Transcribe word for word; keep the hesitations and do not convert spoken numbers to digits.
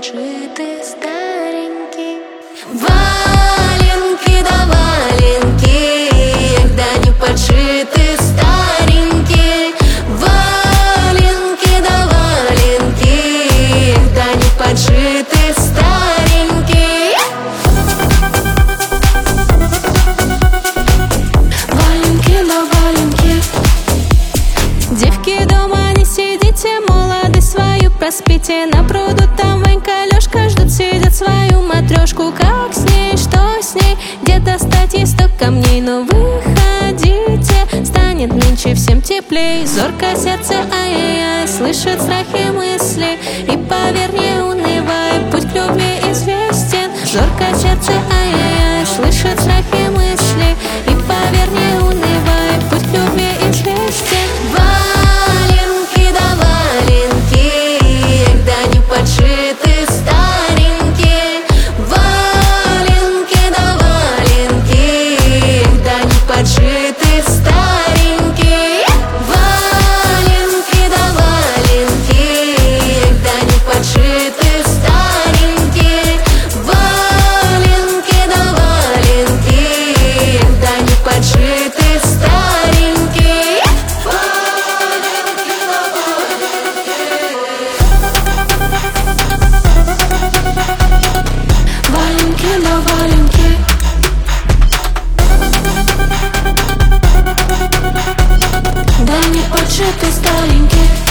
подшитый старенький. Валенки да валенки, да не подшиты старенькие. Валенки да валенки, да не подшиты старенькие. Валенки да валенки. Девки, дома не сидите, молодость свою проспите. На пруду там Ванька, Лёшка ждут, сидят свою матрешку. Как с ней, что с ней, где достать ей сто камней? Но выходите, станет нынче всем теплей. Зорко сердце, ай-яй-яй, слышит страхи мысли. И поверь, не унывай, путь к любви известен. Зорко сердце, ай-яй-яй, слышит страхи мысли. И поверь, не унывай, путь к любви известен. Валенки да валенки, да не подшиты старенькие. Валенки да валенки, да не подшиты старенькие. Валенки да валенки, да не подшиты старенькие. Валенки да валенки, да не подшиты старенькие. Валенки на валенки. Да не подшиты старенькие.